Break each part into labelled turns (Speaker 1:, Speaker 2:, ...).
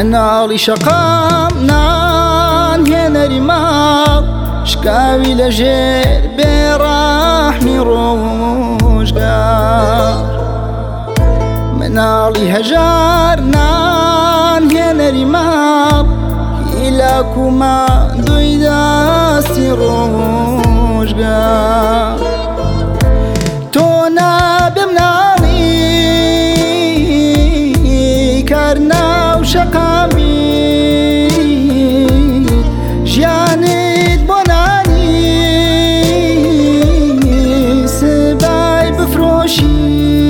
Speaker 1: مناڵی شەقام نانهێنەری ماڵ شکاوی لەژێر بێڕەحمی ڕۆژگار مناڵی هەژار نانهێنەری ماڵ هیلاک و ماندووی دەستی ڕۆژگار تۆ نابێ مناڵی کار ناو شەقامی ژیانت بۆ نانی سبای بفرۆشی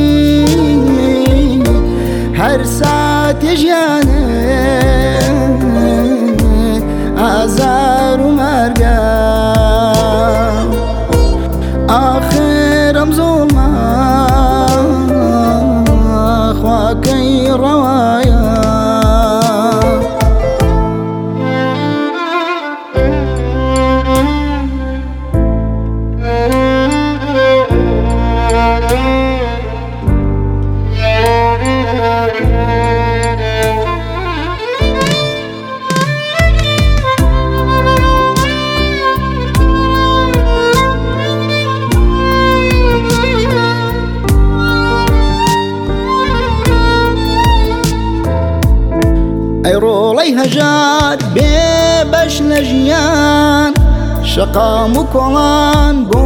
Speaker 1: هەر ساتێ ژیانت ئازار و مەرگە ئاخر ئەم زوڵمە خواکەی ڕەوایە ئەی ڕۆڵەی هەژار بێبەش لە ژیان شەقام و کۆڵان بۆ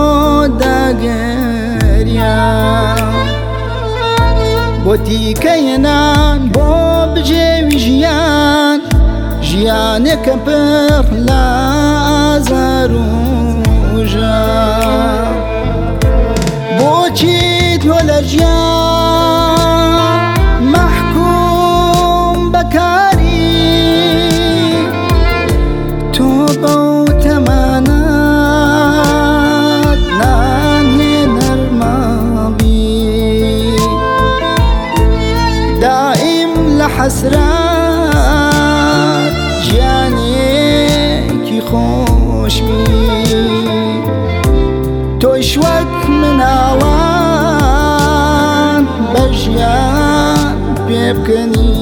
Speaker 1: داگەریان بۆ تیکەیەنان بۆ بجێوی ژیان ژیانێکە پڕ لە ئازار و ژان بۆچی تۆ لە ژیان مەحکوم بەکاری تۆ بەو تەمانەت نانهێنەر ماڵی دائیم لە حەسرەت ژیانێکی خۆشبی تۆیش وەک مناڵان بە ژیان پێ بکەنی